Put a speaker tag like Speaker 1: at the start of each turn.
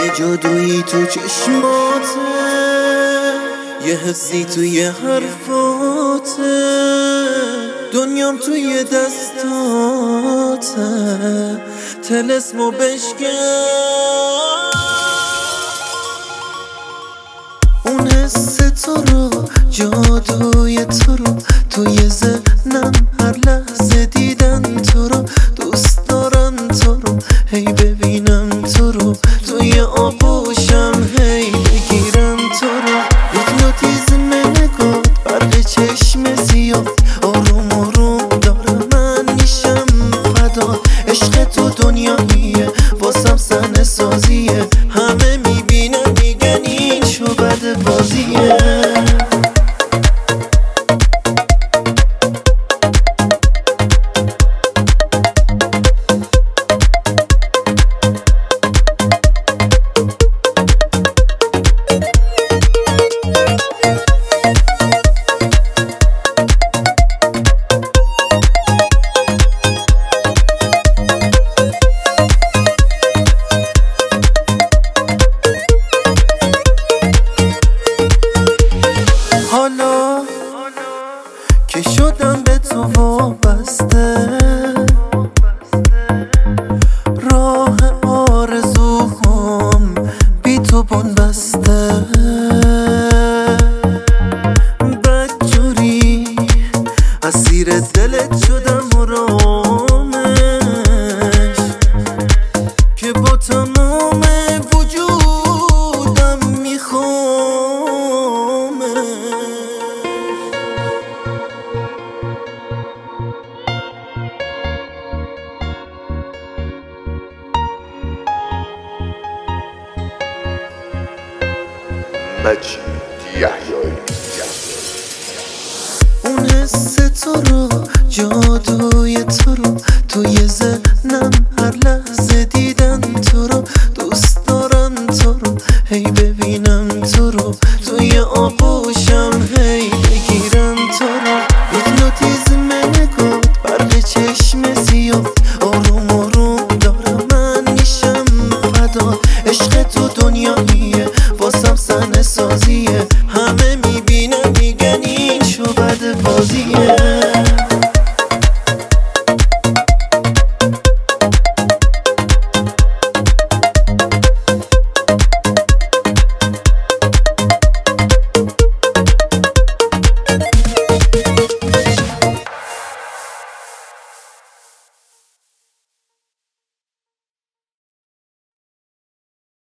Speaker 1: یه جادویی تو چشماته، یه حسی توی حرفاته، دنیام توی دستاته، طلسمو بشکن. اون حس تو رو، جادوی تو رو، توی ذهنم هر لحظه دیدن تو رو، دوست دارم تو رو، هی ببینم تو رو، توی آغوشم هی بگیرم تو رو. هیپنوتیزم نگاه، برق چشم سیاه، آروم آروم داره من میشم فدا. عشق تو دنیاییه، واسم صحنه سازیه، همه میبینن میگن این شو بد بازیه. حالا که شدم به تو وابسته، راه آرزوهام بی تو بنبسته، بدجوری اسیر دلت شدم آرامش، که با تمام وجودم میخوامش.
Speaker 2: مجید یحیایی.
Speaker 1: اون حس تو رو، جادوی تو رو، توی ذهنم هر لحظه دیدم